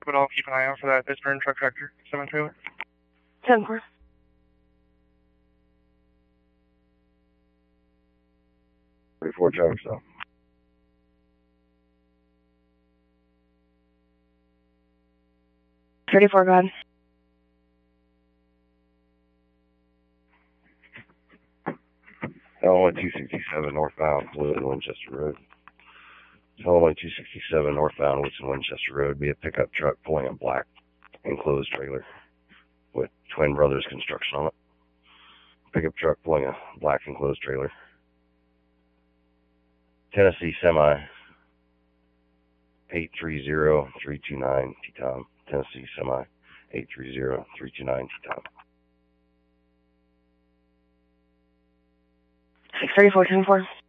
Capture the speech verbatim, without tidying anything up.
but I'll keep an eye out for that Bisburn truck tractor semi-trailer. ten four. thirty-four traffic stop. thirty-four, go ahead. Illinois two sixty-seven northbound, Woodson Winchester Road. Illinois two sixty-seven northbound, Woodson Winchester Road. Be a pickup truck pulling a black enclosed trailer with Twin Brothers Construction on it. Pickup truck pulling a black enclosed trailer. Tennessee Semi eight three zero three two nine T-Tom. Tennessee Semi eight three zero three two nine T-Tom. six thirty-four, ten four.